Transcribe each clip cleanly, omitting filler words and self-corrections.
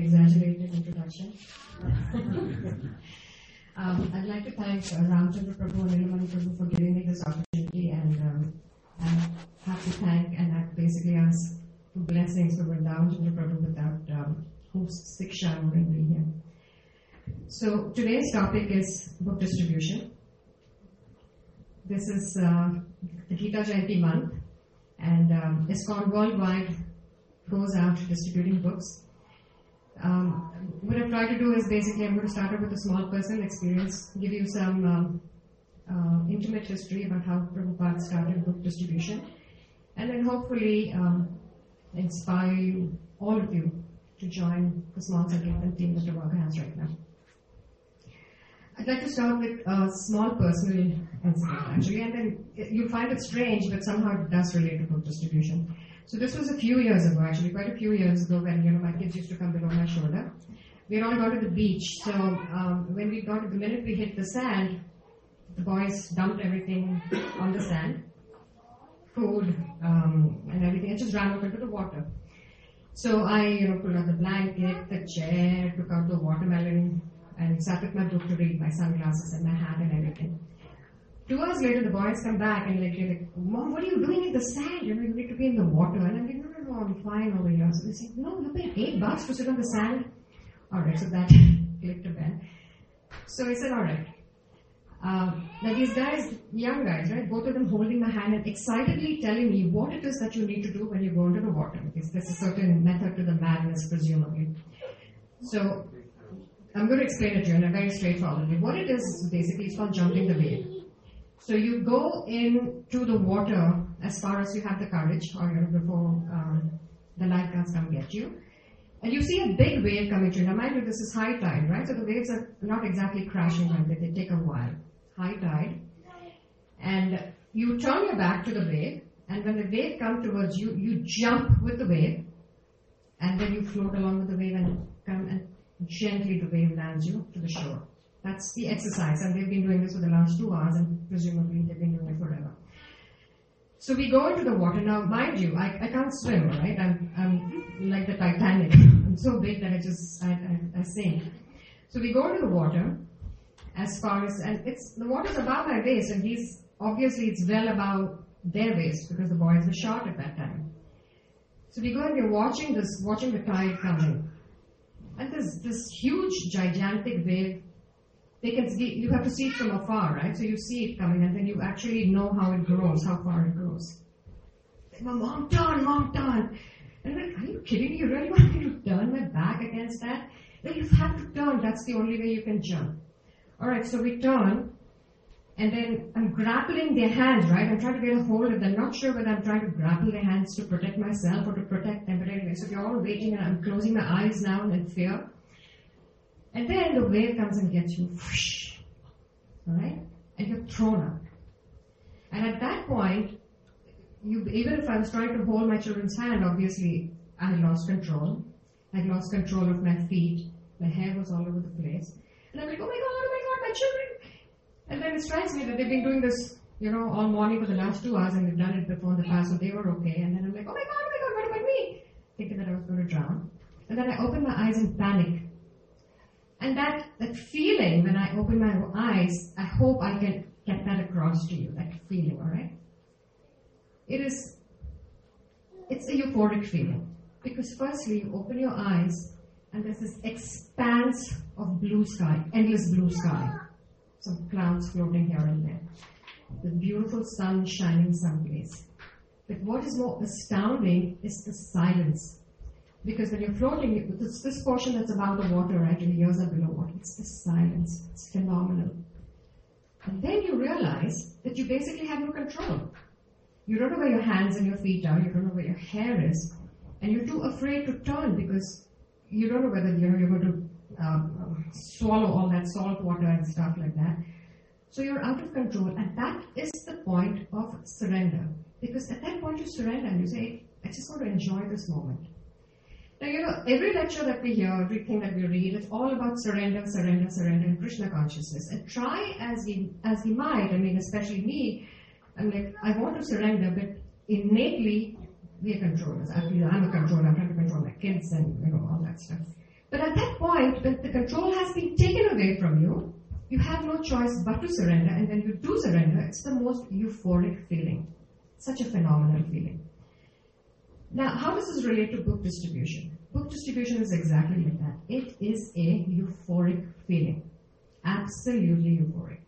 exaggerated introduction. I'd like to thank Ramchandra Prabhu and Nilamani Prabhu for giving me this opportunity, and I have to thank and I basically ask for blessings for Ramchandra Prabhu, without whose Siksha I wouldn't be here. So today's topic is book distribution. This is the Gita Jayanti month, and ISKCON worldwide goes out distributing books. What I've tried to do is basically I'm going to start off with a small personal experience, give you some intimate history about how Prabhupada started book distribution, and then hopefully inspire you, all of you, to join the small Sankirtan team that Prabhupada has right now. I'd like to start with a small personal incident actually, and then you'll find it strange, but somehow it does relate to book distribution. So this was a few years ago, actually, quite a few years ago, when my kids used to come below my shoulder. We had all gone to the beach, so when we got to the minute we hit the sand, the boys dumped everything on the sand, food and everything, and just ran out into the water. So I, pulled out the blanket, the chair, took out the watermelon, and sat with my book to read, my sunglasses and my hat and everything. 2 hours later, the boys come back and they're like, Mom, what are you doing in the sand? You need to be in the water. And I'm like, no, I'm fine over here. So they say, no, you paid $8 to sit on the sand. Alright, so that clicked a bell. So I said, alright. Now these guys, young guys, right, both of them holding my hand and excitedly telling me what it is that you need to do when you go into the water. Because there's a certain method to the madness, presumably. So I'm going to explain it to you in a very straightforward way. What it is basically, it's called jumping the wave. So you go into the water as far as you have the courage, or before the lifeguards come get you. And you see a big wave coming to you. Now mind you, this is high tide, right? So the waves are not exactly crashing like that. They take a while. High tide. And you turn your back to the wave, and when the wave comes towards you, you jump with the wave, and then you float along with the wave and come, and gently the wave lands you to the shore. That's the exercise, and they've been doing this for the last 2 hours, and presumably they've been doing it forever. So we go into the water. Now, mind you, I can't swim, right? I'm like the Titanic. I'm so big that I sink. So we go into the water as far as, and the water's above my waist, and obviously it's well above their waist because the boys were short at that time. So we go and we're watching the tide coming. And this huge, gigantic wave, you have to see it from afar, right? So you see it coming, and then you actually know how it grows, how far it grows. Mom, turn! And I'm like, are you kidding me? You really want me to turn my back against that? No, you have to turn. That's the only way you can jump. Alright, so we turn, and then I'm grappling their hands, right? I'm trying to get a hold of them. I'm not sure whether I'm trying to grapple their hands to protect myself or to protect them, but anyway, so we're all waiting, and I'm closing my eyes now in fear. And then the wave comes and gets you, whoosh, alright? And you're thrown up. And at that point, even if I was trying to hold my children's hand, obviously I had lost control. I had lost control of my feet. My hair was all over the place. And I'm like, oh my God, my children! And then it strikes me that they've been doing this, all morning for the last 2 hours, and they've done it before in the past, so they were okay. And then I'm like, oh my God, what about me? Thinking that I was going to drown. And then I open my eyes in panic. And that feeling when I open my eyes, I hope I can get that across to you, that feeling, alright? It's a euphoric feeling. Because firstly, you open your eyes, and there's this expanse of blue sky, endless blue sky. Some clouds floating here and there. The beautiful sun shining someplace. But what is more astounding is the silence. Because when you're floating, this portion that's above the water, right, and the ears are below water, it's the silence. It's phenomenal. And then you realize that you basically have no control. You don't know where your hands and your feet are. You don't know where your hair is. And you're too afraid to turn because you don't know whether you're going to swallow all that salt water and stuff like that. So you're out of control. And that is the point of surrender. Because at that point you surrender and you say, I just want to enjoy this moment. Now, every lecture that we hear, everything that we read, it's all about surrender, and Krishna consciousness. And try as we might, especially me, I'm like, I want to surrender, but innately, we are controllers. I'm a controller. I'm trying to control my kids and, all that stuff. But at that point, when the control has been taken away from you, you have no choice but to surrender, and when you do surrender, it's the most euphoric feeling. Such a phenomenal feeling. Now, how does this relate to book distribution? Book distribution is exactly like that. It is a euphoric feeling. Absolutely euphoric.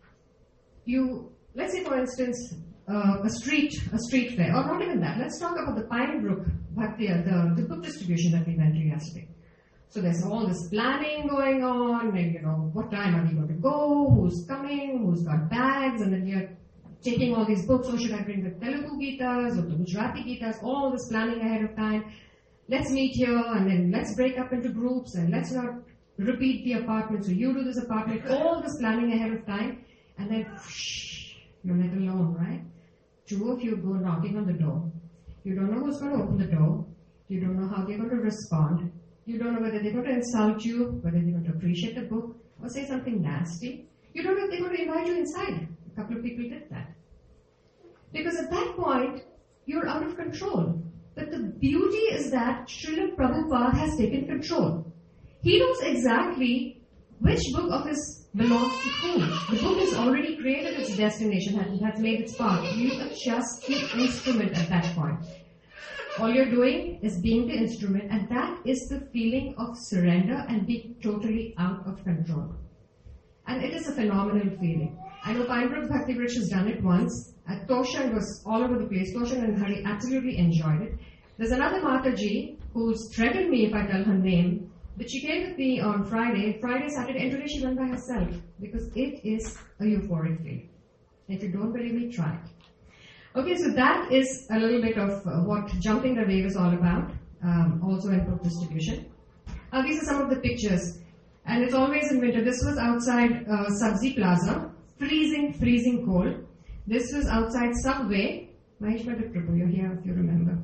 Let's say for instance, a street fair, or not even that. Let's talk about the Pine Brook Bhaktiya, the book distribution that we went to yesterday. So there's all this planning going on, and what time are we going to go, who's coming, who's got bags, and then you're taking all these books. Oh, should I bring the Telugu Gitas or the Gujarati Gitas? All this planning ahead of time. Let's meet here, and then let's break up into groups, and let's not repeat the apartment. So you do this apartment. All this planning ahead of time, and then you're let alone, right? Two of you go knocking on the door. You don't know who's going to open the door. You don't know how they're going to respond. You don't know whether they're going to insult you, whether they're going to appreciate the book, or say something nasty. You don't know if they're going to invite you inside. A couple of people did that. Because at that point, you're out of control. But the beauty is that Srila Prabhupada has taken control. He knows exactly which book of his belongs to whom. The book has already created its destination, has made its path. You are just the instrument at that point. All you're doing is being the instrument, and that is the feeling of surrender and being totally out of control. And it is a phenomenal feeling. I know Pine Brook Bhakti Vriksha has done it once. Toshan was all over the place. Toshan and Hari absolutely enjoyed it. There's another Mataji who's threatened me if I tell her name, but she came with me on Friday, Saturday, and today she went by herself because it is a euphoric feeling. If you don't believe me, try it. Okay, so that is a little bit of what Jumping the Wave is all about, also in book distribution. These are some of the pictures, and it's always in winter. This was outside Sabzi Plaza, freezing cold. This was outside Subway. Mahesh Prabhu, you're here if you remember.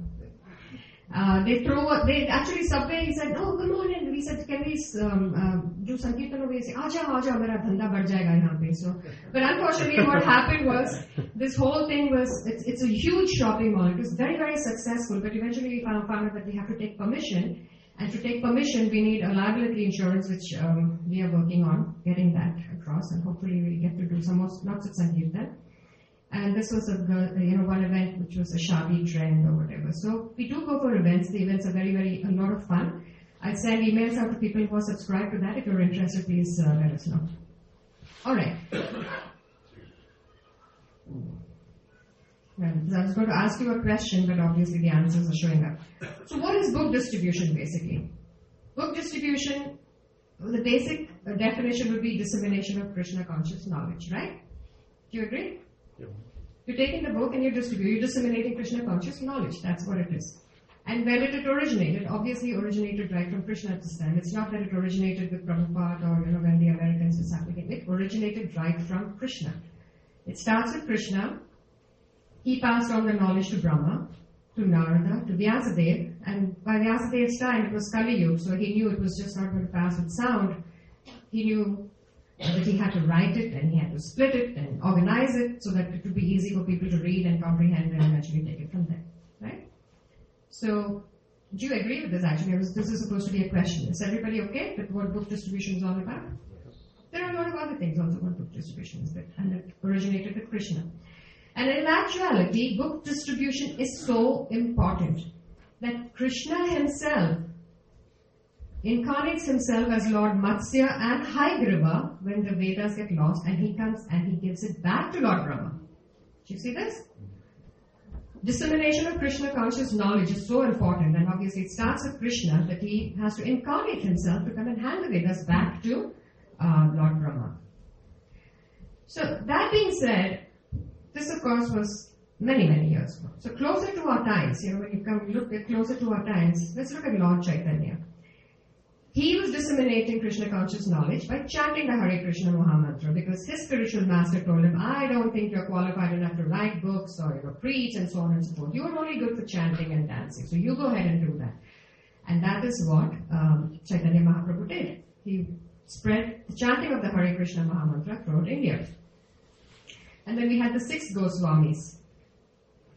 Subway, he said, oh, come on in. We said, can we do Sankirtan over here? He said, Aja, mera dhanda badh jayega yahan pe. So, but unfortunately what happened was, this whole thing was, it's a huge shopping mall. It was very, very successful, but eventually we found out that we have to take permission. And to take permission, we need a liability insurance, which we are working on getting that across, and hopefully we'll get to do some more, lots of Sankirtan. And this was one event which was a Shadi trend or whatever. So we do go for events. The events are very, a lot of fun. I send emails out to people who are subscribed to that. If you're interested, please let us know. All right. Well, I was going to ask you a question, but obviously the answers are showing up. So what is book distribution basically? Book distribution, the basic definition would be dissemination of Krishna conscious knowledge, right? Do you agree? You're taking the book and you're disseminating Krishna conscious knowledge. That's what it is. And where did it originate? It obviously originated right from Krishna at this time. It's not that it originated with Prabhupada or when the Americans decided it. It originated right from Krishna. It starts with Krishna. He passed on the knowledge to Brahma, to Narada, to Vyasadeva, and by Vyasadev's time it was Kali Yuga, so he knew it was just not going to pass with sound. He knew that he had to write it, and he had to split it and organize it so that it would be easy for people to read and comprehend and eventually take it from there. Right? So, do you agree with this actually? This is supposed to be a question. Is everybody okay with what book distribution is all about? There are a lot of other things also what book distribution is, and it originated with Krishna. And in actuality, book distribution is so important that Krishna himself incarnates himself as Lord Matsya and Haigriva when the Vedas get lost, and he comes and he gives it back to Lord Brahma. Do you see this? Dissemination of Krishna conscious knowledge is so important, and obviously it starts with Krishna that he has to incarnate himself to come and hand the Vedas back to Lord Brahma. So that being said, this of course was many years ago. So closer to our times, when you come look at closer to our times, let's look at Lord Chaitanya. He was disseminating Krishna conscious knowledge by chanting the Hare Krishna Mahamantra because his spiritual master told him, I don't think you're qualified enough to write books or preach and so on and so forth. You're only good for chanting and dancing, so you go ahead and do that. And that is what Chaitanya Mahaprabhu did. He spread the chanting of the Hare Krishna Mahamantra throughout India. And then we had the 6 Goswamis.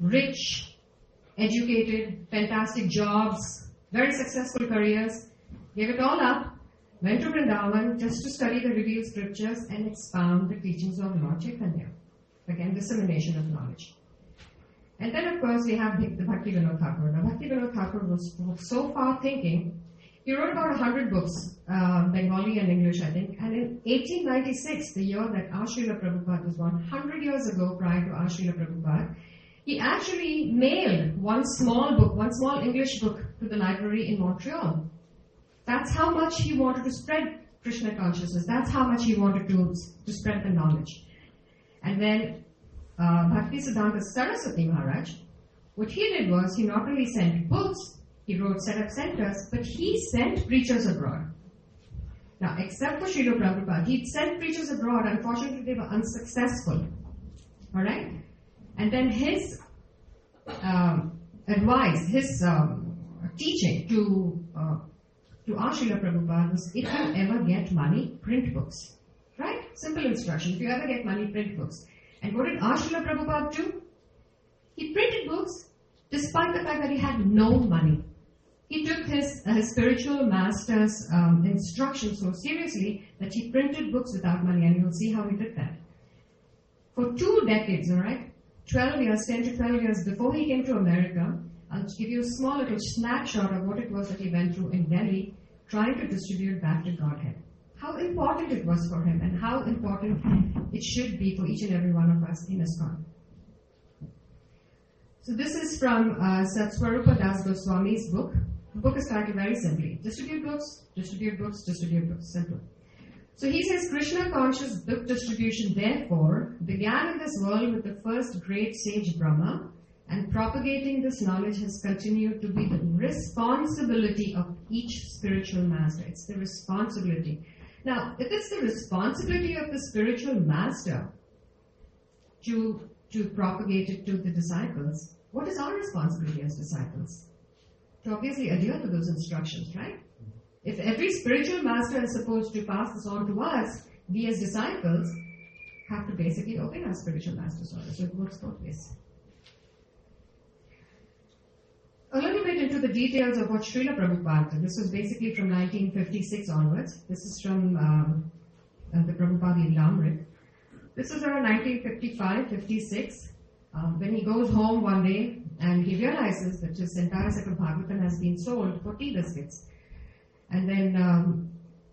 Rich, educated, fantastic jobs, very successful careers. gave it all up, went to Vrindavan just to study the revealed scriptures and expound the teachings of Lord Chaitanya. Again, dissemination of knowledge. And then, of course, we have the Bhakti Vinod Thakur. Now, Bhakti Vinod Thakur was so far thinking. He wrote about 100 books, Bengali and English, I think. And in 1896, the year that our Srila Prabhupada was born, 100 years ago, prior to our Srila Prabhupada, he actually mailed one small English book to the library in Montreal. That's how much he wanted to spread Krishna consciousness. That's how much he wanted to spread the knowledge. And then Bhaktisiddhanta Saraswati Maharaj, what he did was, he not only sent books, he wrote set up centers, but he sent preachers abroad. Now, except for Srila Prabhupada, he'd sent preachers abroad. Unfortunately, they were unsuccessful. Alright? And then his advice, his teaching to our Srila Prabhupada was, if you ever get money, print books. Right? Simple instruction. If you ever get money, print books. And what did our Srila Prabhupada do? He printed books despite the fact that he had no money. He took his spiritual master's instructions so seriously that he printed books without money, and you'll see how he did that. For 2 decades, alright, 10 to 12 years before he came to America, I'll give you a small little snapshot of what it was that he went through in Delhi, trying to distribute back to Godhead. How important it was for him, and how important it should be for each and every one of us in ISKCON. So this is from Satswarupa Das Goswami's book. The book is titled very simply, Distribute Books, Distribute Books, Distribute Books. Simple. So he says, Krishna conscious book distribution therefore began in this world with the first great sage Brahma, and propagating this knowledge has continued to be the responsibility of each spiritual master. It's the responsibility. Now, if it's the responsibility of the spiritual master to propagate it to the disciples, what is our responsibility as disciples? To obviously adhere to those instructions, right? If every spiritual master is supposed to pass this on to us, we as disciples have to basically obey our spiritual master's orders. So it works both ways. A little bit into the details of what Srila Prabhupada did. This was basically from 1956 onwards. This is from the Prabhupada Lilamrit. This is around 1955-56, when he goes home one day and he realizes that his entire set of Bhagavatam has been sold for tea biscuits. And then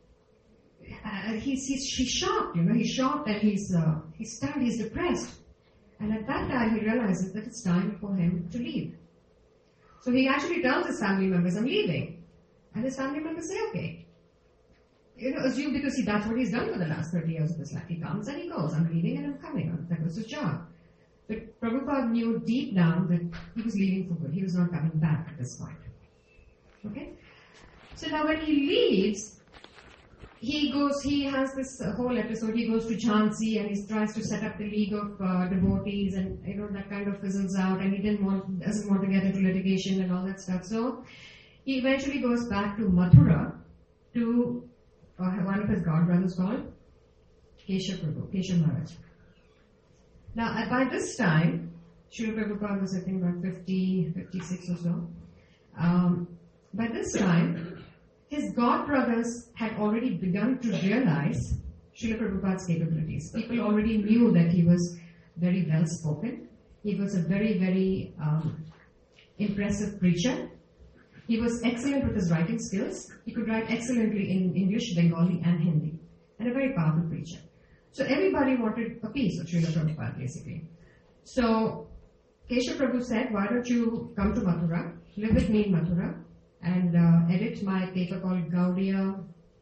he's shocked, he's shocked and he's stunned, he's depressed. And at that time he realizes that it's time for him to leave. So he actually tells his family members, I'm leaving. And his family members say, okay. Assume because that's what he's done for the last 30 years of his life. He comes and he goes, I'm leaving and I'm coming. That was his job. But Prabhupada knew deep down that he was leaving for good. He was not coming back at this point. Okay? So now when he leaves, he has this whole episode, he goes to Jhansi and he tries to set up the League of Devotees, and that kind of fizzles out, and he doesn't want to get into litigation and all that stuff. So he eventually goes back to Mathura to one of his godbrothers called Keshav Maharaj. Now by this time, Srila Prabhupada was I think about 50, 56 or so. By this time, his godbrothers had already begun to realize Srila Prabhupada's capabilities. People already knew that he was very well spoken. He was a very, very impressive preacher. He was excellent with his writing skills. He could write excellently in English, Bengali and Hindi. And a very powerful preacher. So everybody wanted a piece of Srila Prabhupada basically. So Keshav Prabhu said, why don't you come to Mathura, live with me in Mathura, and edit my paper called Gaudiya.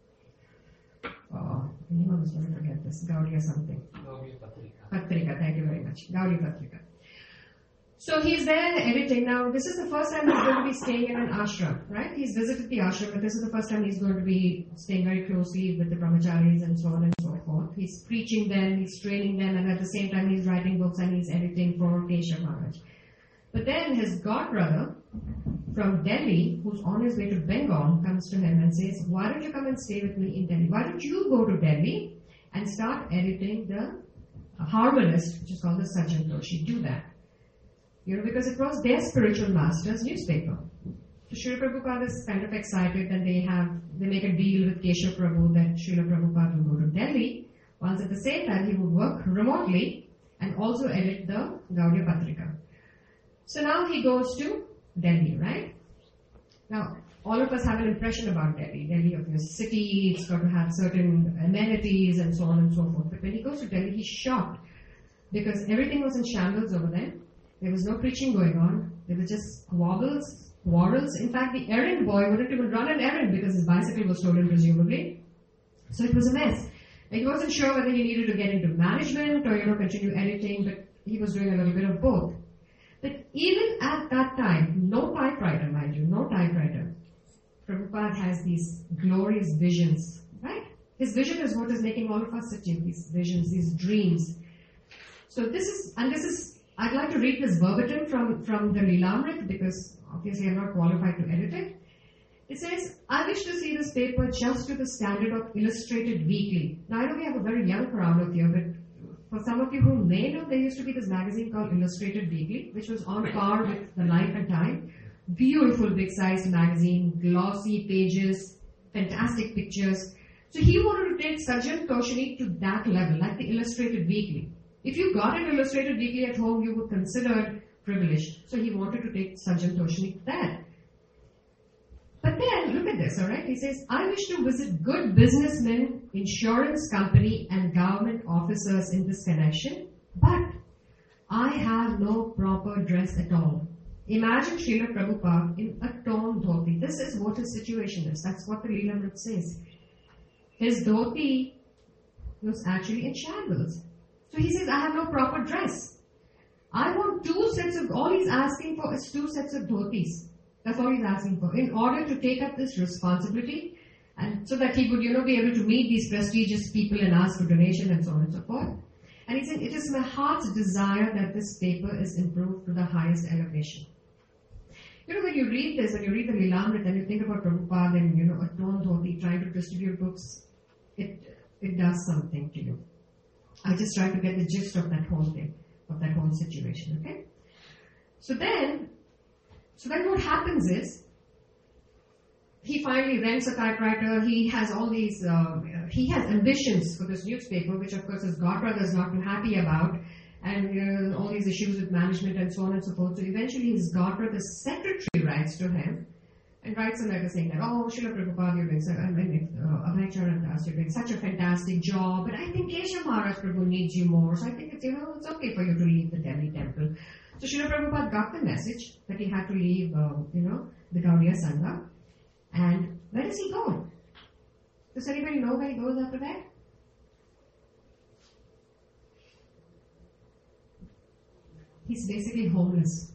Anyone is going to forget this. Gaudiya something. Gaudiya Patrika. Patrika, thank you very much. Gaudiya Patrika. So he's there editing. Now, this is the first time he's going to be staying in an ashram, right? He's visited the ashram, but this is the first time he's going to be staying very closely with the brahmacharis and so on and so forth. He's preaching them, he's training them, and at the same time he's writing books and he's editing for Keshav Maharaj. But then his godbrother from Delhi, who's on his way to Bengal, comes to him and says, why don't you come and stay with me in Delhi? Why don't you go to Delhi and start editing the Harmonist, which is called the Sajjan Doshi? Do that. Because it was their spiritual master's newspaper. So Srila Prabhupada is kind of excited that they make a deal with Keshav Prabhu that Srila Prabhupada will go to Delhi, whilst at the same time he would work remotely and also edit the Gaudiya Patrika. So now he goes to Delhi, right? Now, all of us have an impression about Delhi. Delhi of a city, it's got to have certain amenities and so on and so forth. But when he goes to Delhi, he's shocked because everything was in shambles over there. There was no preaching going on. There were just quarrels. In fact, the errand boy wouldn't even run an errand because his bicycle was stolen, presumably. So it was a mess. He wasn't sure whether he needed to get into management or, continue editing, but he was doing a little bit of both. But even at that time, no typewriter, mind you, no typewriter. Prabhupada has these glorious visions, right? His vision is what is making all of us sit here, these visions, these dreams. So I'd like to read this verbatim from the Lilamrit because obviously I'm not qualified to edit it. It says, I wish to see this paper just to the standard of Illustrated Weekly. Now I know we have a very young crowd of you, but for some of you who may know, there used to be this magazine called Illustrated Weekly, which was on par with the Life and Time. Beautiful big-sized magazine, glossy pages, fantastic pictures. So he wanted to take Sajjan Toshini to that level, like the Illustrated Weekly. If you got an Illustrated Weekly at home, you were considered privileged. So he wanted to take Sajjan Toshini to that. But then, look at this, alright? He says, I wish to visit good businessmen, insurance company and government officers in this connection, but I have no proper dress at all. Imagine Srila Prabhupada in a torn dhoti. This is what his situation is. That's what the Lilamrit says. His dhoti was actually in shambles. So he says, I have no proper dress. I want all he's asking for is 2 sets of dhotis. That's all he's asking for. In order to take up this responsibility and so that he would, be able to meet these prestigious people and ask for donation and so on and so forth. And he said, it is my heart's desire that this paper is improved to the highest elevation. When you read this, when you read the Lilamrit and you think about Prabhupada and, a torn dhoti trying to distribute books, it does something to you. I just try to get the gist of that whole thing, of that whole situation, okay? So then what happens is, he finally rents a typewriter, he has all these, he has ambitions for this newspaper, which of course his godbrother is not too happy about, and all these issues with management and so on and so forth. So eventually his godbrother's secretary writes to him, and writes a letter saying that, Srila Prabhupada, you're doing Abhay Charan Das, you're doing such a fantastic job, but I think Keshav Maharaj Prabhu needs you more, so I think it's, it's okay for you to leave the Delhi temple. So Srila Prabhupada got the message that he had to leave, the Gaudiya Sangha. And where does he go? Does anybody know where he goes after that? He's basically homeless.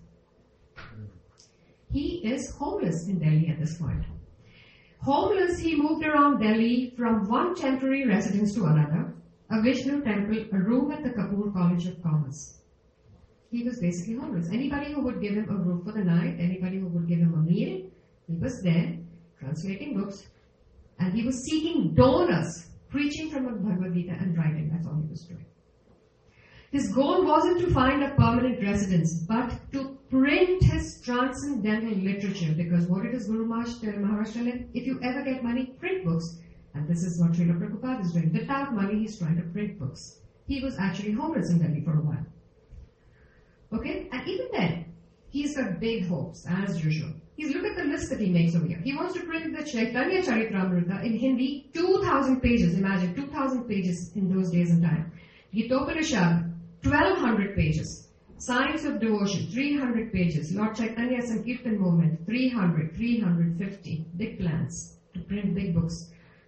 He is homeless in Delhi at this point. Homeless, he moved around Delhi from one temporary residence to another, a Vishnu temple, a room at the Kapoor College of Commerce. He was basically homeless. Anybody who would give him a roof for the night, anybody who would give him a meal, he was there, translating books, and he was seeking donors, preaching from the Bhagavad Gita and writing. That's all he was doing. His goal wasn't to find a permanent residence, but to print his transcendental literature, because what did his Guru Maharaj tell him? If you ever get money, print books. And this is what Srila Prabhupada is doing. Without money, he's trying to print books. He was actually homeless in Delhi for a while. Okay? And even then, he's got big hopes, as usual. Look at the list that he makes over here. He wants to print the Chaitanya Charitamrita in Hindi, 2,000 pages. Imagine, 2,000 pages in those days and time. Gitopanishad, 1,200 pages. Science of Devotion, 300 pages. Lord Chaitanya Sankirtan Movement, 300, 350. Big plans to print big books.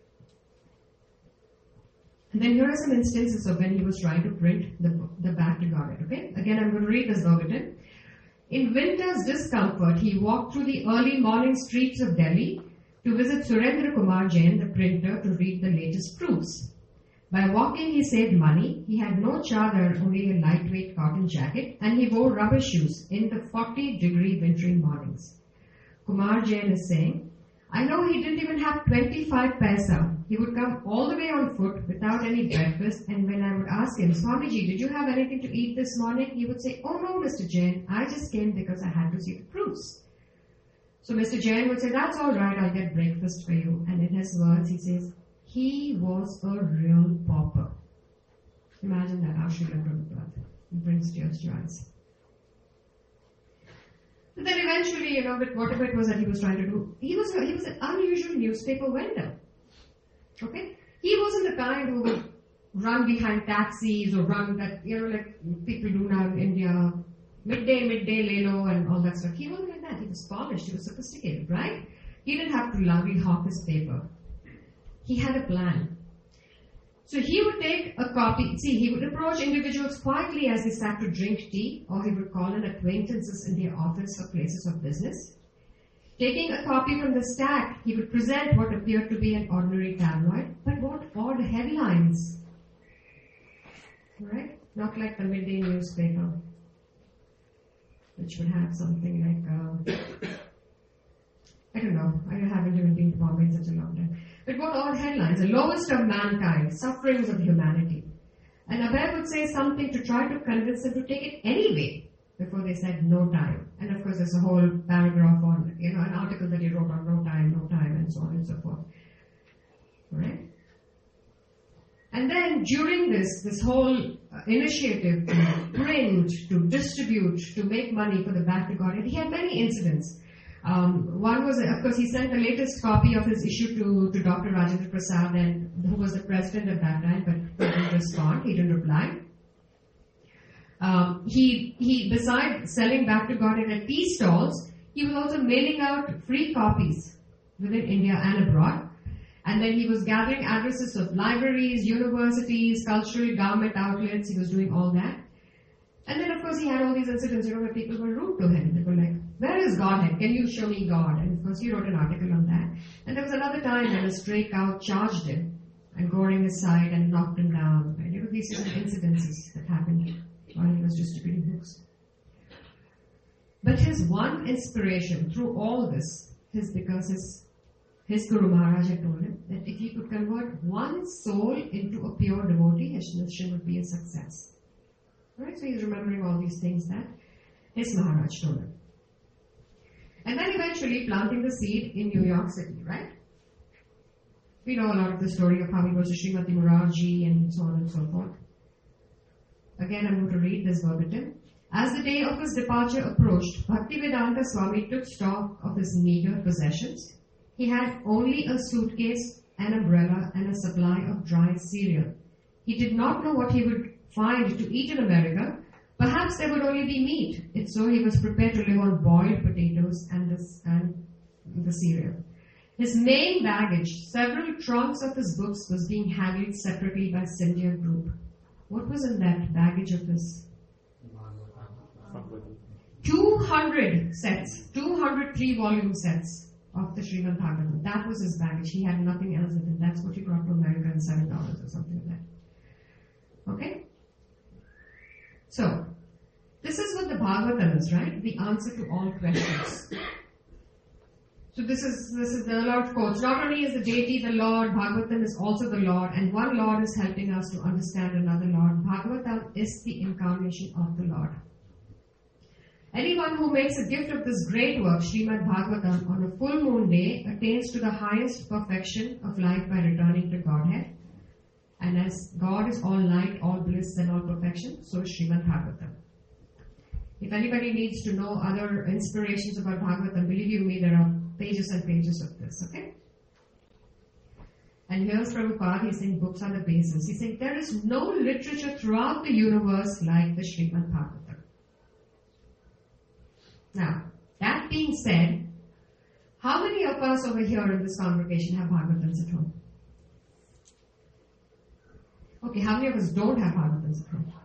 And then here are some instances of when he was trying to print the Back to Godhead. Okay? Again, I'm going to read this verbatim. In winter's discomfort, he walked through the early morning streets of Delhi to visit Surendra Kumar Jain, the printer, to read the latest proofs. By walking, he saved money. He had no chadar, only a lightweight cotton jacket, and he wore rubber shoes in the 40-degree wintry mornings. Kumar Jain is saying, I know he didn't even have 25 paisa. He would come all the way on foot without any breakfast, and when I would ask him, Swamiji, did you have anything to eat this morning? He would say, oh no, Mr. Jain, I just came because I had to see the proofs. So Mr. Jain would say, that's all right, I'll get breakfast for you. And in his words, he says, he was a real pauper. Imagine that, how Srila Prabhupada. It brings tears to your eyes. But then eventually, with whatever it was that he was trying to do, he was an unusual newspaper vendor. Okay? He wasn't the kind who would run behind taxis or run that, like people do now in India, midday, lelo and all that stuff. He wasn't like that. He was polished, he was sophisticated, right? He didn't have to loudly hawk his paper. He had a plan. So he would take a copy, he would approach individuals quietly as they sat to drink tea, or he would call in acquaintances in their office or places of business. Taking a copy from the stack, he would present what appeared to be an ordinary tabloid, but what odd headlines. Right? Not like the midday newspaper, which would have something like, I don't know, I haven't even been to Bombay in such a long time. But what odd headlines, the lowest of mankind, sufferings of humanity. And Abhay would say something to try to convince them to take it anyway, before they said no time. And of course there's a whole paragraph on, an article that he wrote on no time, and so on and so forth. Alright? And then during this whole initiative to print, to distribute, to make money for the Back to Godhead, he had many incidents. One was, of course, he sent the latest copy of his issue to Dr. Rajendra Prasad, and who was the president at that time, but he didn't respond, he didn't reply. He besides selling Back to Godhead at tea stalls, he was also mailing out free copies within India and abroad. And then he was gathering addresses of libraries, universities, cultural government outlets. He was doing all that. And then, of course, he had all these incidents, where people were rude to him. They were like, where is Godhead? Can you show me God? And of course, he wrote an article on that. And there was another time when a stray cow charged him and goring his side and knocked him down. And these are the incidences that happened while he was distributing books. But his one inspiration through all this is because his Guru Maharaj had told him that if he could convert one soul into a pure devotee, his mission would be a success. Right? So he's remembering all these things that his Maharaj told him. And then eventually planting the seed in New York City, right? We know a lot of the story of how he goes to Srimati Morarji and so on and so forth. Again, I'm going to read this verbatim. As the day of his departure approached, Bhaktivedanta Swami took stock of his meager possessions. He had only a suitcase, an umbrella, and a supply of dry cereal. He did not know what he would find to eat in America. Perhaps there would only be meat. If so, he was prepared to live on boiled potatoes and the cereal. His main baggage, several trunks of his books, was being handled separately by Scindia Group. What was in that baggage of his? 200 sets, 200 3-volume sets of the Srimad Bhagavatam. That was his baggage. He had nothing else with him. That's what he brought to America in $7 or something like that. Okay? So, this is what the Bhagavatam is, right? The answer to all questions. So this is the Lord quotes. Not only is the deity the Lord, Bhagavatam is also the Lord, and one Lord is helping us to understand another Lord. Bhagavatam is the incarnation of the Lord. Anyone who makes a gift of this great work, Srimad Bhagavatam, on a full moon day attains to the highest perfection of life by returning to Godhead. And as God is all light, all bliss and all perfection, so is Srimad Bhagavatam. If anybody needs to know other inspirations about Bhagavatam, believe you me, there are pages and pages of this, okay? And here's Prabhupada, he's saying books are the basis. He's saying there is no literature throughout the universe like the Srimad Bhagavatam. Now, that being said, how many of us over here in this congregation have Bhagavatams at home? Okay, how many of us don't have Bhagavatams at home?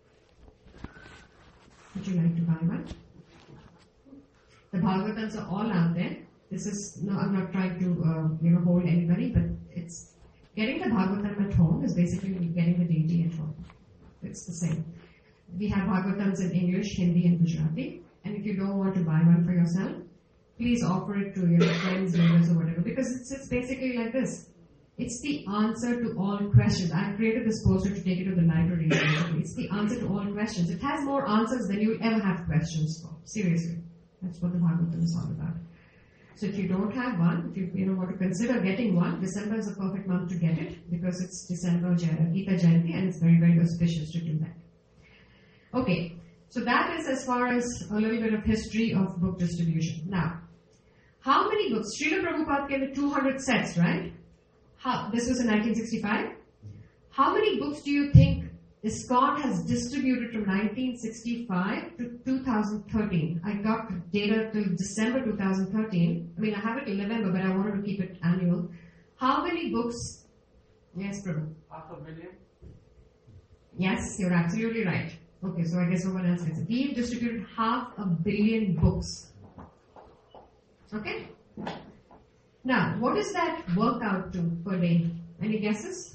Would you like to buy one? The Bhagavatams are all out there. This is, no, I'm not trying to, hold anybody, but it's, getting the Bhagavatam at home is basically getting the deity at home. It's the same. We have Bhagavatams in English, Hindi and Gujarati. And if you don't want to buy one for yourself, please offer it to your friends, neighbors or whatever. Because it's basically like this. It's the answer to all questions. I created this poster to take it to the library. It's the answer to all questions. It has more answers than you will ever have questions for. Seriously. That's what the Bhagavatam is all about. So if you don't have one, if you want to consider getting one, December is a perfect month to get it because it's December Gita Jayanti and it's very, very auspicious to do that. Okay, so that is as far as a little bit of history of book distribution. Now, how many books? Srila Prabhupada gave 200 sets, right? This was in 1965. How many books do you think ISKCON has distributed from 1965 to 2013? I got data till December 2013. I mean, I have it till November, but I wanted to keep it annual. How many books? Yes, Prabhu. 500 million? Yes, you're absolutely right. Okay, so I guess no one else gets it. We've distributed 500 million books. Okay? Now, what does that work out to per day? Any guesses?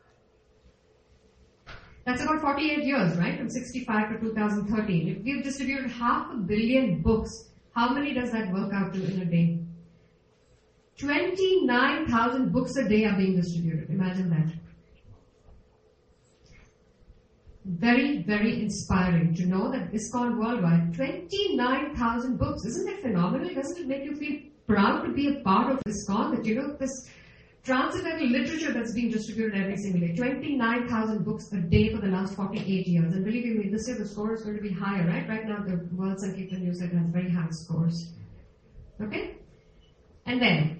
That's about 48 years, right? From 65 to 2013. If we've distributed 500 million books, how many does that work out to in a day? 29,000 books a day are being distributed. Imagine that. Very, very inspiring to know that ISKCON worldwide, 29,000 books. Isn't that phenomenal? Doesn't it make you feel proud to be a part of ISKCON? That, this transcendental literature that's being distributed every single day. 29,000 books a day for the last 48 years. And believe me, this year the score is going to be higher, right? Right now the World Sankirtan newsletter has very high scores. Okay? And then,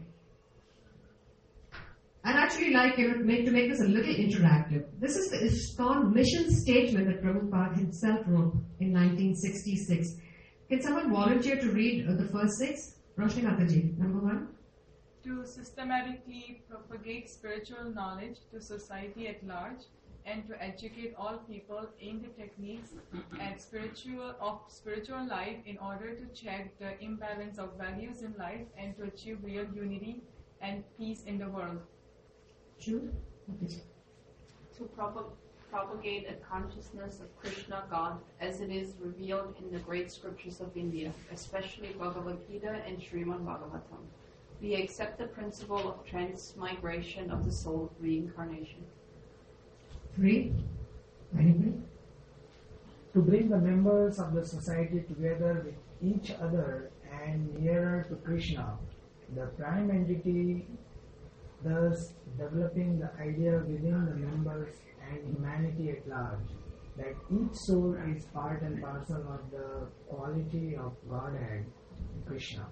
I'd actually like to make this a little interactive. This is the ISKCON mission statement that Prabhupada himself wrote in 1966. Can someone volunteer to read the first 6? Roshni Mataji, number 1. To systematically propagate spiritual knowledge to society at large and to educate all people in the techniques and spiritual life in order to check the imbalance of values in life and to achieve real unity and peace in the world. True. Okay. To propagate a consciousness of Krishna God as it is revealed in the great scriptures of India, especially Bhagavad Gita and Srimad Bhagavatam. We accept the principle of transmigration of the soul, reincarnation. 3. Anybody? To bring the members of the society together with each other and nearer to Krishna, the prime entity, thus developing the idea within the members and humanity at large, that each soul is part and parcel of the quality of Godhead, Krishna.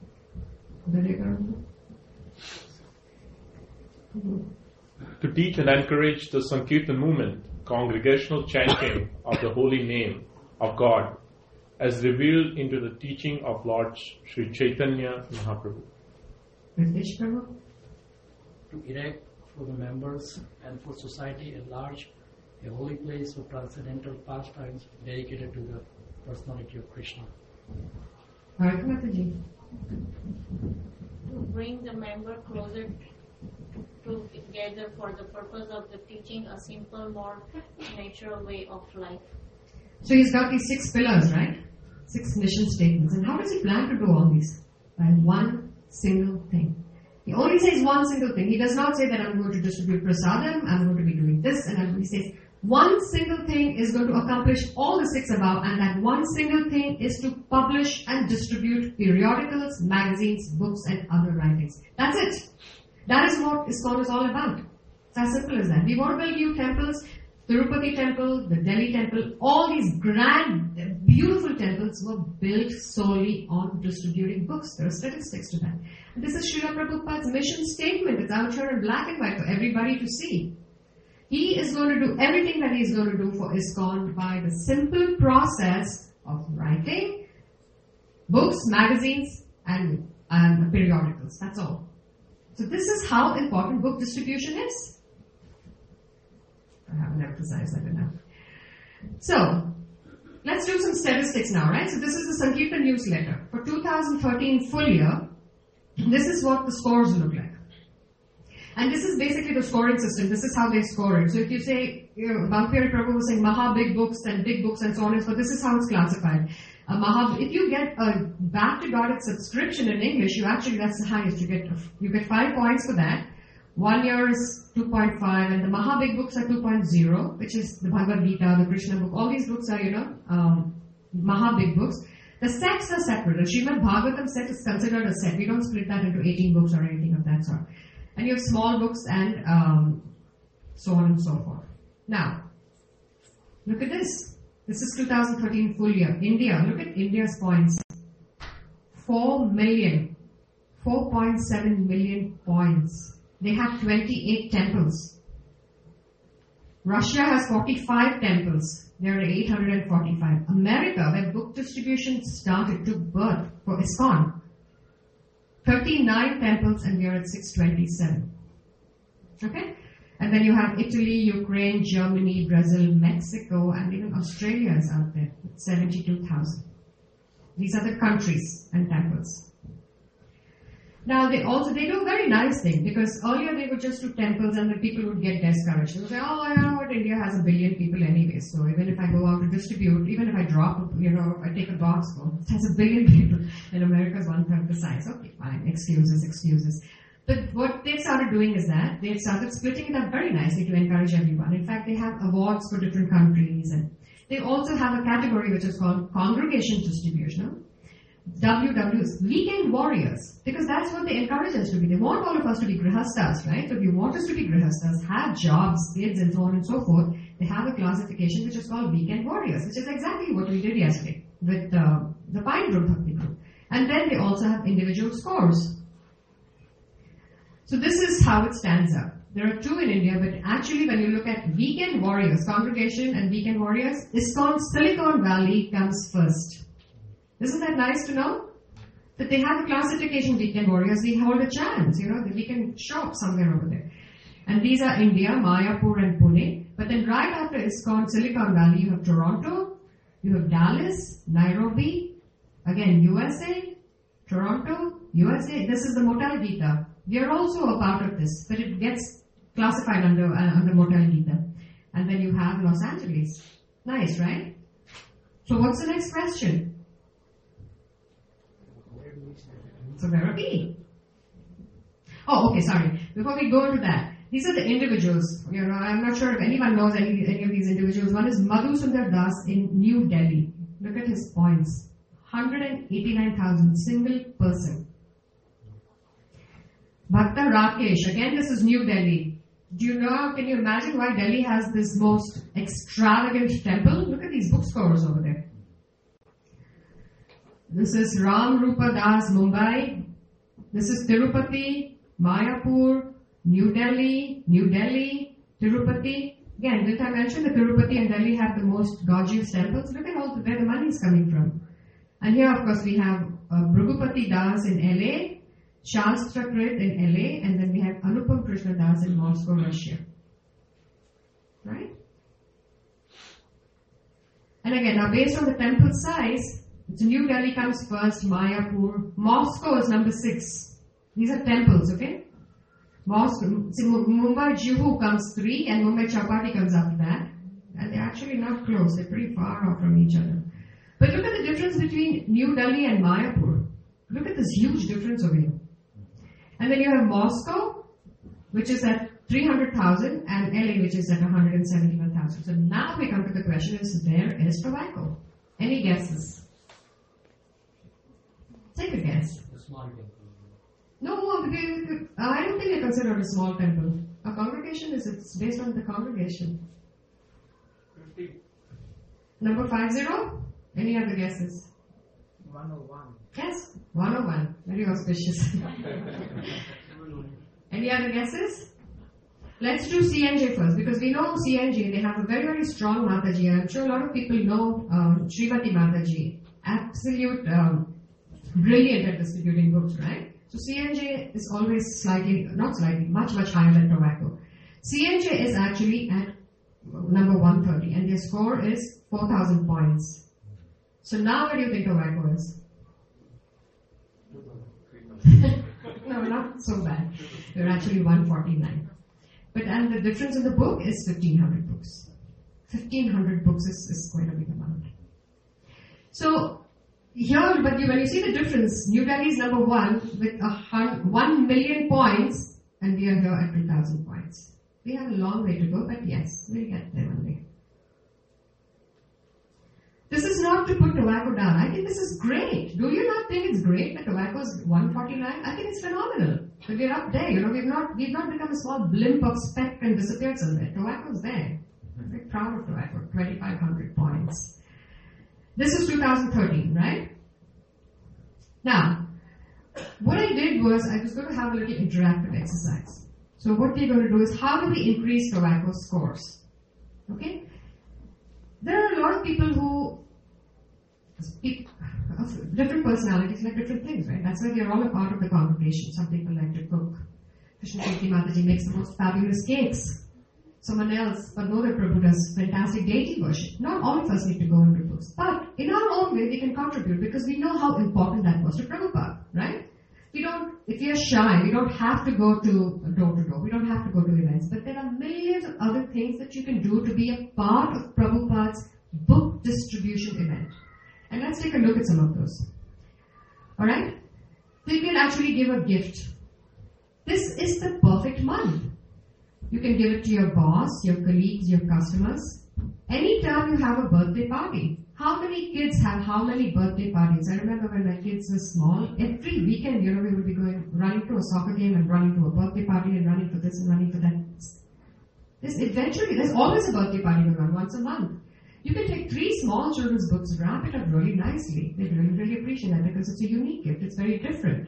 To teach and encourage the Sankirtan movement, congregational chanting of the holy name of God, as revealed into the teaching of Lord Sri Chaitanya Mahaprabhu. To erect for the members and for society at large a holy place for transcendental pastimes dedicated to the personality of Krishna. To bring the member closer together for the purpose of the teaching a simple, more natural way of life. So he's got these 6 pillars, right? 6 mission statements. And how does he plan to do all these? By one single thing. He only says one single thing. He does not say that I'm going to distribute prasadam, I'm going to be doing this, and he says one single thing is going to accomplish all the 6 above, and that one single thing is to publish and distribute periodicals, magazines, books, and other writings. That's it. That is what ISKCON is all about. It's as simple as that. We want to build new temples. Tirupati temple, the Delhi temple, all these grand, beautiful temples were built solely on distributing books. There are statistics to that. And this is Srila Prabhupada's mission statement. It's out here in black and white for everybody to see. He is going to do everything that he is going to do for ISKCON by the simple process of writing books, magazines, and periodicals. That's all. So this is how important book distribution is. I haven't emphasized that enough. So, let's do some statistics now, right? So this is the Sankirtan newsletter. For 2013 full year, this is what the scores look like. And this is basically the scoring system. This is how they score it. So if you say, Bhaktiyari Prabhu was saying Maha big books and big books and so on and so forth, this is how it's classified. If you get a Back to Godhead subscription in English, that's the highest. You get 5 points for that. 1 year is 2.5, and the Maha big books are 2.0, which is the Bhagavad Gita, the Krishna book. All these books are, Maha big books. The sets are separate. The Srimad Bhagavatam set is considered a set. We don't split that into 18 books or anything of that sort. And you have small books and so on and so forth. Now, look at this. This is 2013 full year. India, look at India's points. 4.7 million points. They have 28 temples. Russia has 45 temples. There are 845. America, where book distribution started, took birth for ISKCON. 39 temples and we are at 627. Okay? And then you have Italy, Ukraine, Germany, Brazil, Mexico, and even Australia is out there with 72,000. These are the countries and temples. Now they do a very nice thing, because earlier they would just do temples and the people would get discouraged. They would say, oh, you know what, India has 1 billion people anyway, so even if I go out to distribute, even if I drop, I take a box, it has 1 billion people, and America is 1/3 the size. Okay, fine, excuses. But what they've started doing is that they've started splitting it up very nicely to encourage everyone. In fact, they have awards for different countries, and they also have a category which is called congregation distribution. WWs, weekend warriors, because that's what they encourage us to be. They want all of us to be grihastas, right? So if you want us to be grihastas, have jobs, kids, and so on and so forth, they have a classification which is called weekend warriors, which is exactly what we did yesterday with the Pine Grove Bhakti group. And then they also have individual scores. So this is how it stands up. There are 2 in India, but actually when you look at weekend warriors, congregation and weekend warriors, ISKCON Silicon Valley comes first. Isn't that nice to know? That they have a classification, weekend warriors, we hold a chance, that we can show up somewhere over there. And these are India, Mayapur and Pune. But then right after ISKCON Silicon Valley, you have Toronto, you have Dallas, Nairobi, again USA, Toronto, USA. This is the Motel Gita. We are also a part of this, but it gets classified under Motel Gita. And then you have Los Angeles. Nice, right? So what's the next question? So where are we? Oh, okay, sorry. Before we go into that, these are the individuals. I'm not sure if anyone knows any of these individuals. One is Madhu Sundar Das in New Delhi. Look at his points. 189,000, single person. Bhakta Rakesh, again this is New Delhi. Can you imagine why Delhi has this most extravagant temple? Look at these book scores over there. This is Ram Rupa Das, Mumbai. This is Tirupati, Mayapur, New Delhi, Tirupati. Again, did I mention that Tirupati and Delhi have the most gorgeous temples? Look at where the money is coming from. And here, of course, we have Bhragupati Das in LA, Shastrakrit in LA, and then we have Anupam Krishna Das in Moscow, Russia. Right? And again, now based on the temple size, New Delhi comes first, Mayapur. Moscow is number 6. These are temples, okay? Mumbai Juhu comes 3 and Mumbai Chapati comes after that. And they're actually not close, they're pretty far off from each other. But look at the difference between New Delhi and Mayapur. Look at this huge difference over here. And then you have Moscow, which is at 300,000, and LA, which is at 171,000. So now we come to the question, where is Tobacco? Any guesses? Take a guess. A small temple. No, I don't think they're considered a small temple. A congregation it's based on the congregation. 50. Number 50? Any other guesses? 101. Yes, 101. Very auspicious. Any other guesses? Let's do CNJ first, because we know CNJ, they have a very, very strong Mataji. I'm sure a lot of people know Srimati Mataji. Absolute brilliant at distributing books, right? So CNJ is always much, much higher than Tobacco. CNJ is actually at number 130 and their score is 4,000 points. So now what do you think Tobacco is? No, not so bad. They're actually 149. And the difference in the book is 1,500 books. 1,500 books is quite a big amount. So, here, but when you see the difference, New Delhi is number 1 with 1 million points, and we are here at 2,000 points. We have a long way to go, but yes, we'll get there one day. This is not to put tobacco down. I think this is great. Do you not think it's great that tobacco is 149? I think it's phenomenal. But we're up there. We've not become a small blimp of speck and disappeared somewhere. Tobacco's there. I'm very proud of tobacco. 2,500 points. This is 2013, right? Now, what I did was I was going to have a little interactive exercise. So what we're going to do is, how do we increase tobacco scores? Okay? There are a lot of people who speak of different personalities like different things, right? That's why we are all a part of the congregation. Some people like to cook. Krishna Kirti Mataji makes the most fabulous cakes. Someone else, Padmoda Prabhu, does fantastic deity worship. Not all of us need to go into books. But in our own way, we can contribute because we know how important that was to Prabhupada, right? If we are shy, we don't have to go to door. We don't have to go to events. But there are millions of other things that you can do to be a part of Prabhupada's book distribution event. And let's take a look at some of those. Alright? So you can actually give a gift. This is the perfect month. You can give it to your boss, your colleagues, your customers. Anytime you have a birthday party. How many kids have how many birthday parties? I remember when my kids were small, every weekend, we would be running to a soccer game and running to a birthday party and running for this and running for that. There's always a birthday party going on once a month. You can take 3 small children's books, wrap it up really nicely. They really appreciate that because it's a unique gift. It's very different.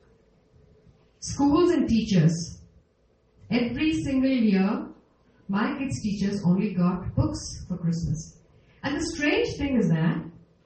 Schools and teachers. Every single year, my kids' teachers only got books for Christmas. And the strange thing is that,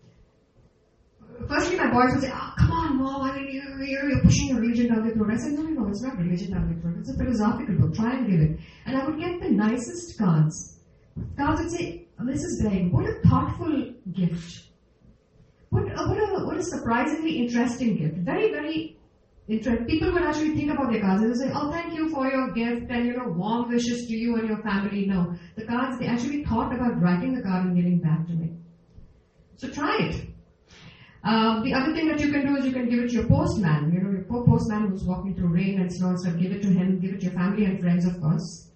firstly my boys would say, come on mom, you're pushing your religion down their throat. I said, no, it's not religion down their throat. It's a philosophical book. Try and give it. And I would get the nicest cards. Cards would say, Mrs. Begg, what a thoughtful gift. What a surprisingly interesting gift. Very, very interesting. People would actually think about their cards and they say, thank you for your gift and warm wishes to you and your family. No. The cards, they actually thought about writing the card and giving back to me. So try it. The other thing that you can do is you can give it to your postman. Your poor postman who's walking through rain and snow and stuff. Give it to him. Give it to your family and friends, of course.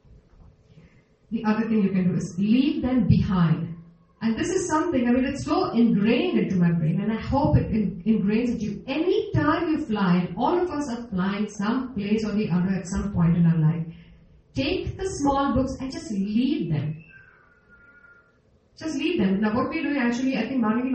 The other thing you can do is leave them behind. And this is something, it's so ingrained into my brain, and I hope it ingrains into you. Any time you fly, and all of us are flying some place or the other at some point in our life, take the small books and just leave them. Just leave them. Now what we're doing actually, I think Manini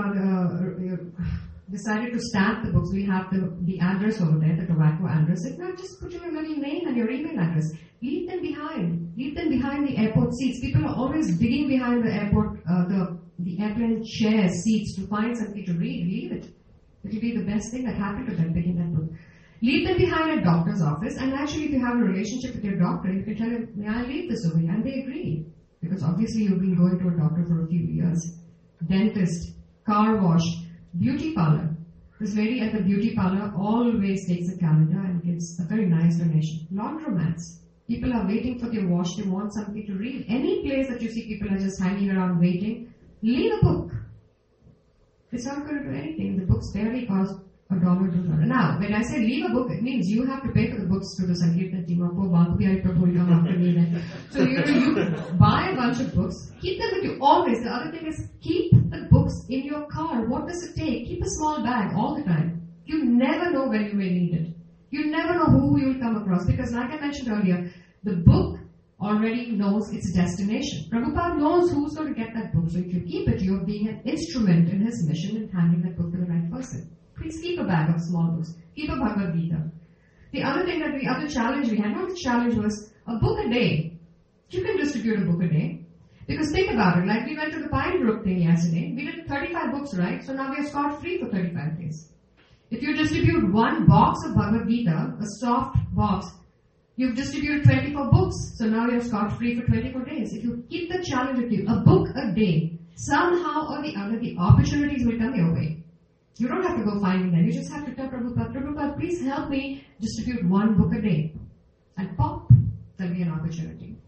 Mataji decided to stamp the books. We have the address over there, the tobacco address. If not, just put your little name and your email address. Leave them behind. Leave them behind the airport seats. People are always digging behind the airport, the airplane chair seats to find something to read. Leave it. It will be the best thing that happened to them picking that book. Leave them behind a doctor's office. And actually, if you have a relationship with your doctor, you can tell him, may I leave this over here? And they agree. Because obviously you've been going to a doctor for a few years. Dentist, car wash, beauty parlor. This lady at the beauty parlor always takes a calendar and gives a very nice donation. Laundromats. People are waiting for their wash. They want something to read. Any place that you see people are just hanging around waiting, leave a book. It's not going to do anything. The books barely cost $1 to $2. Now, when I say leave a book, it means you have to pay for the books to the Sankirtan team. Poor Balkubiyari Prabhu will come after me then. So you buy a bunch of books, keep them with you always. The other thing is, keep the books in your car. What does it take? Keep a small bag all the time. You never know when you may need it. You never know who you will come across. Because like I mentioned earlier, the book already knows its destination. Prabhupada knows who's going to get that book. So if you keep it, you're being an instrument in his mission in handing that book to the right person. Please keep a bag of small books. Keep a Bhagavad Gita. The other challenge we had, not the challenge was a book a day. You can distribute a book a day. Because think about it, like we went to the Pine Brook thing yesterday. We did 35 books, right? So now we are scot-free for 35 days. If you distribute one box of Bhagavad Gita, a soft box, you've distributed 24 books. So now you're scot-free for 24 days. If you keep the challenge with you, a book a day, somehow or the other, the opportunities will come your way. You don't have to go finding them. You just have to tell Prabhupada, please help me distribute one book a day. And pop, there'll be an opportunity.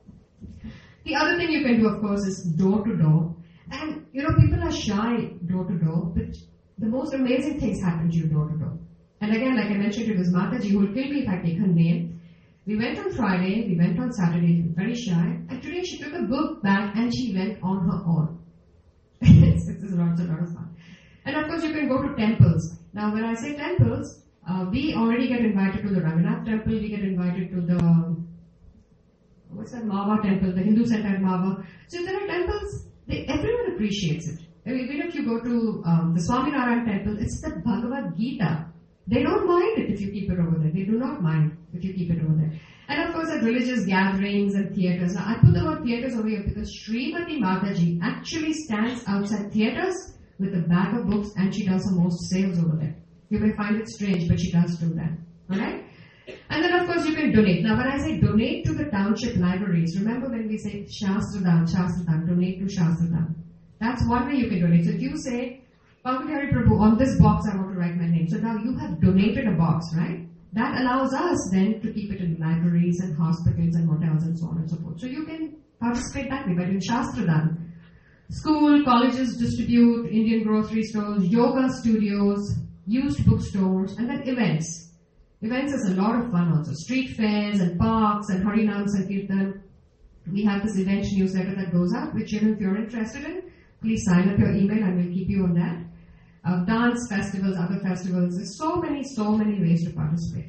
The other thing you can do, of course, is door to door. And, people are shy door to door, but the most amazing things happen to you door to door. And again, like I mentioned, it was Mataji who will kill me if I take her name. We went on Friday, we went on Saturday, very shy. And today she took a book back and she went on her own. It's a lot of fun. And of course, you can go to temples. Now, when I say temples, we already get invited to the Raghunath temple, we get invited to the, what's that, Mava temple, the Hindu center at Mava. So if there are temples, everyone appreciates it. I mean, even if you go to the Swaminarayan temple, it's the Bhagavad Gita. They don't mind it if you keep it over there. They do not mind if you keep it over there. And of course, at religious gatherings and theatres. Now, I put the word theatres over here because Srimati Mataji actually stands outside theatres with a bag of books and she does her most sales over there. You may find it strange, but she does do that. Alright? And then of course you can donate. Now when I say donate to the township libraries, remember when we say Shastradan, donate to Shastradan. That's one way you can donate. So if you say, Pankaj Hari Prabhu, on this box I want to write my name. So now you have donated a box, right? That allows us then to keep it in libraries and hospitals and hotels and so on and so forth. So you can participate that way by doing Shastradan. School, colleges distribute, Indian grocery stores, yoga studios, used bookstores, and then events. Events is a lot of fun also. Street fairs and parks and Harinam Sankirtan. We have this event newsletter that goes out, which if you're interested in, please sign up your email and we'll keep you on that. Dance festivals, other festivals. There's so many ways to participate.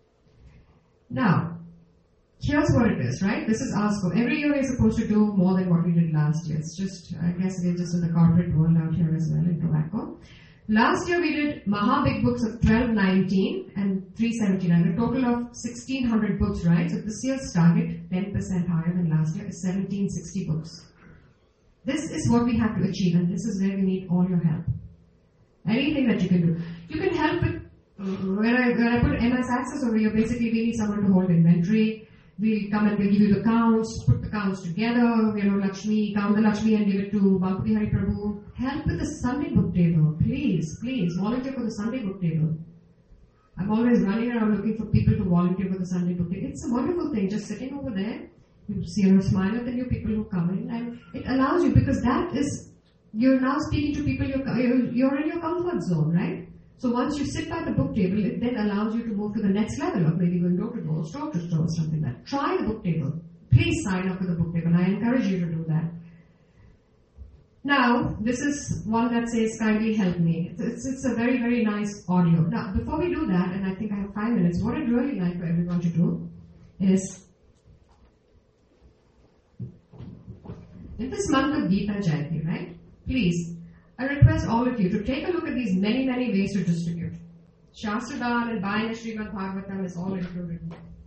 Now, here's what it is, right? This is our scope. Every year we're supposed to do more than what we did last year. It's just, I guess we're just in the corporate world out here as well in tobacco. Last year we did Maha Big Books of 1219 and 379, a total of 1600 books, right? So this year's target, 10% higher than last year, is 1760 books. This is what we have to achieve, and this is where we need all your help. Anything that you can do. You can help with, when I put MS Access over here, basically we need someone to hold inventory. We'll come and we'll give you the counts, put the counts together, Lakshmi, count the Lakshmi and give it to Pankaj Hari Prabhu. Help with the Sunday book table. Please, volunteer for the Sunday book table. I'm always running around looking for people to volunteer for the Sunday book table. It's a wonderful thing, just sitting over there. You see her smile at the new people who come in, and it allows you, because that is, you're now speaking to people, you're in your comfort zone, right? So once you sit by the book table, it then allows you to move to the next level of maybe going door to door, store to store, something like that. Try the book table. Please sign up for the book table. I encourage you to do that. Now, this is one that says, kindly help me. It's a very, very nice audio. Now, before we do that, and I think I have 5 minutes, what I'd really like for everyone to do is, in this month of Gita Jayanti, right? Please, I request all of you to take a look at these many ways to distribute. Shastradan and buying a Srimad Bhagavatam is all included.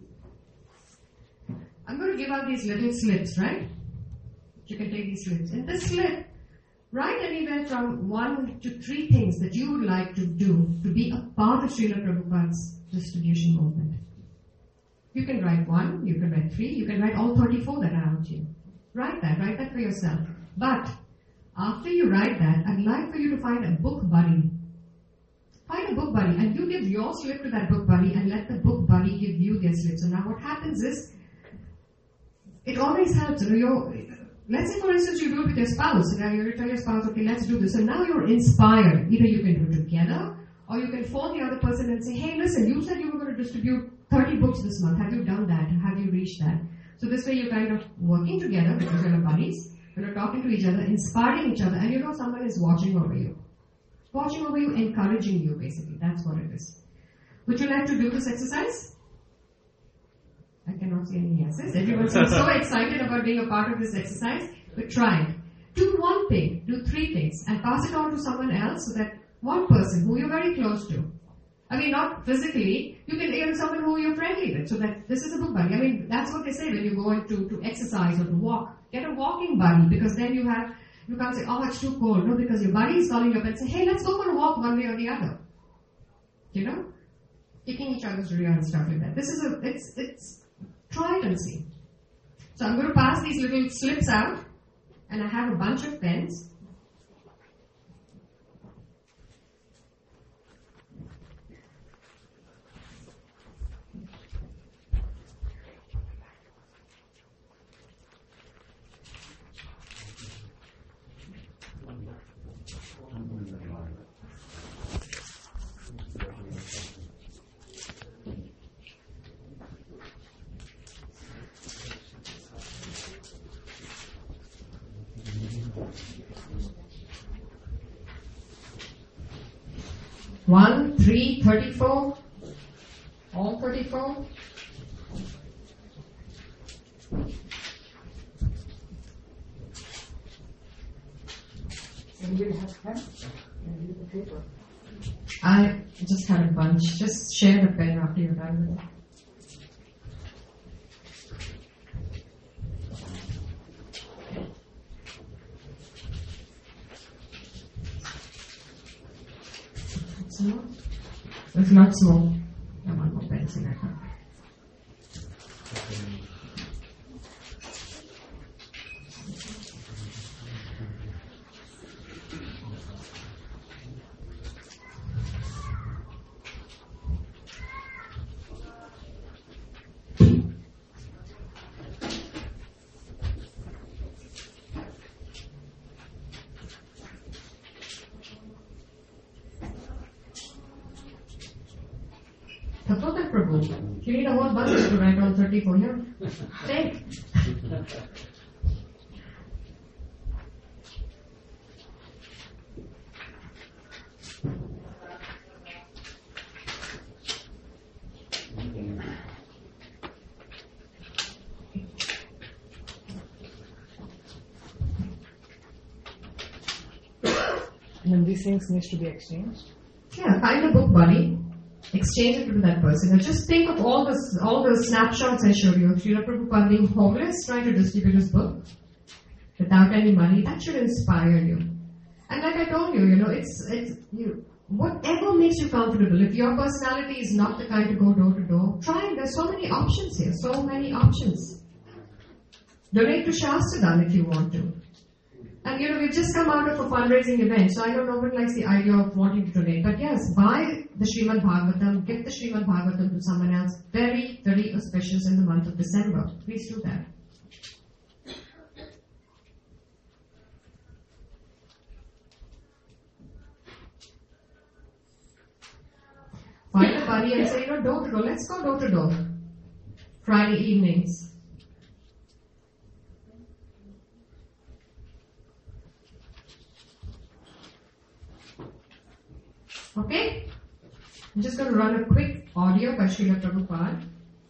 I'm going to give out these little slips, right? You can take these slips. In this slip, write anywhere from 1 to 3 things that you would like to do to be a part of Srila Prabhupada's distribution movement. You can write 1, you can write 3, you can write all 34 that are out here. Write that for yourself. But after you write that, I'd like for you to find a book buddy. Find a book buddy and you give your slip to that book buddy and let the book buddy give you their slip. So now what happens is, it always helps. Let's say for instance you do it with your spouse. You tell your spouse, okay, let's do this. So now you're inspired. Either you can do it together or you can phone the other person and say, hey, listen, you said you were going to distribute 30 books this month. Have you done that? Have you reached that? So this way you're kind of working together because you're buddies. You're talking to each other, inspiring each other, and you know someone is watching over you. Watching over you, encouraging you, basically. That's what it is. Would you like to do this exercise? I cannot see any yeses. Everyone seems so excited about being a part of this exercise, but try it. Do one thing, do 3 things, and pass it on to someone else so that one person who you're very close to, I mean, not physically, you can hear someone who you're friendly with, so that this is a book buddy. I mean, that's what they say when you go into to exercise or to walk. Get a walking buddy, because then you can't say, oh, it's too cold. No, because your buddy is calling you up and say, hey, let's go for a walk one way or the other. You know? Kicking each other's rear and stuff like that. This is it's try it and see. So I'm going to pass these little slips out, and I have a bunch of pens. 1, 3, 34. All 34. Anybody have pen? And the paper. I just had a bunch. Just share the pen after you're done with it. Smoke? If not smoke, I want more pencil. Tapotal Prabhu, you need a whole bunch to write all 34 here. Take. And these things needs to be exchanged. Yeah, find a book buddy. Exchange it with that person. Now just think of all the snapshots I showed you of Srila Prabhupada being homeless, trying to distribute his book without any money. That should inspire you. And like I told you, whatever makes you comfortable. If your personality is not the kind to go door to door, try. There's so many options here. So many options. Donate to Shastradan if you want to. And we've just come out of a fundraising event, so I know no one likes the idea of wanting to donate. But yes, buy the Srimad Bhagavatam, give the Srimad Bhagavatam to someone else. Very, very auspicious in the month of December. Please do that. Find a buddy and say, door to door. Let's go door to door. Friday evenings. Okay? I'm just going to run a quick audio by Srila Prabhupada.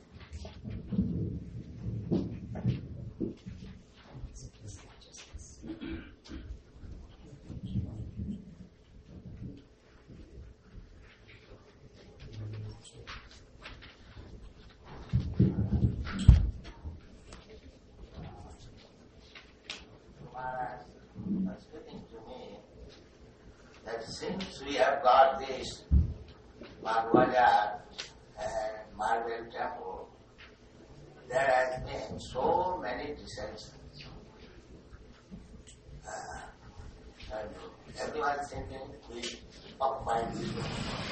Since we have got this Bhagavaja and Marble Temple, there has been so many dissensions. And everyone thinking we occupy this one.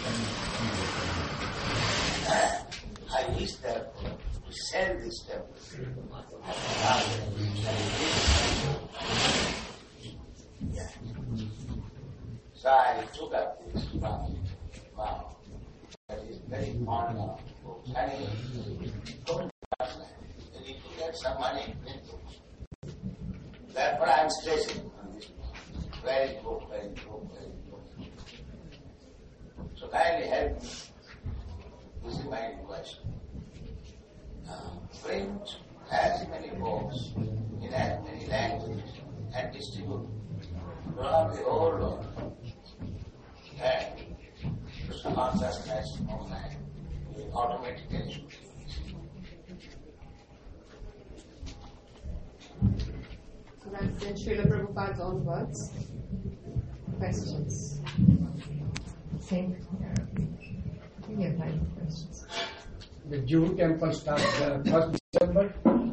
I wish that to sell this temple. Yeah. So I took up this from Mao. That is very fond of books. And he told me last night that if you get some money, print books. That's what I'm stressing on this book. Where is book, where is book, where is book. So kindly help me. This is my request. Print as many books in as many languages and distribute throughout the whole world. And Krishna consciousness online will automatically. So that's in Srila Prabhupada's own words. Questions? Think. We have time for questions. The June temple starts 1st December.